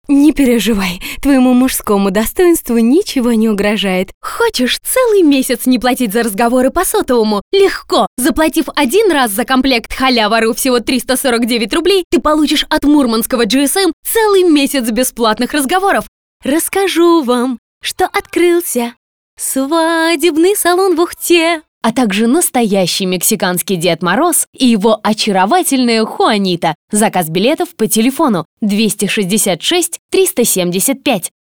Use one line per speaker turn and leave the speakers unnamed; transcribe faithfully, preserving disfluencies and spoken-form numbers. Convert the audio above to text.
Не переживай, твоему мужскому достоинству ничего не угрожает. Хочешь целый месяц не платить за разговоры по сотовому? Легко! Заплатив один раз за комплект халява.ру всего триста сорок девять рублей, ты получишь от мурманского джи эс эм целый месяц бесплатных разговоров. Расскажу вам, что открылся свадебный салон в Ухте, а также настоящий мексиканский Дед Мороз и его очаровательная Хуанита. Заказ билетов по телефону двести шестьдесят шесть триста семьдесят пять.